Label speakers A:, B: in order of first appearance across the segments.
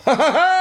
A: Ha, ha, ha!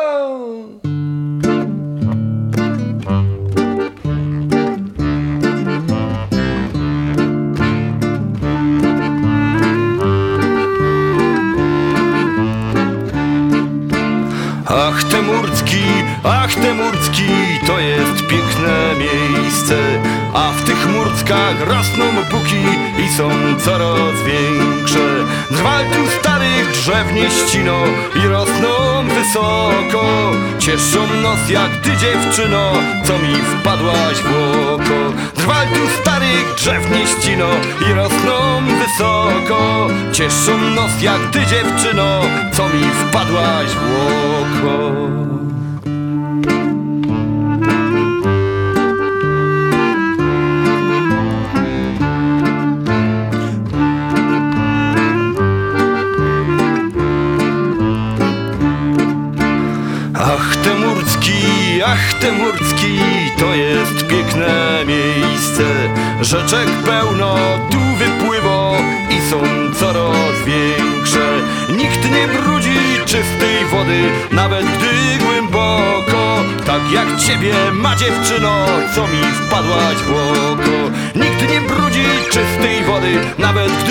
A: Ach, te Murcki, to jest piękne miejsce. A w tych Murckach rosną buki i są coraz większe. Drwal tu starych drzew nie ścino i rosną wysoko. Cieszą nos jak ty, dziewczyno, co mi wpadłaś w oko. Drwal tu starych drzew nie ścino i rosną wysoko. Cieszą nos jak ty, dziewczyno, co mi wpadłaś w oko. Ach, te Murcki, to jest piękne miejsce. Rzeczek pełno tu wypływa i są coraz większe. Nikt nie brudzi czystej wody, nawet gdy głęboko. Tak jak ciebie ma, dziewczyno, co mi wpadłaś w oko. Nikt nie brudzi czystej wody, nawet gdy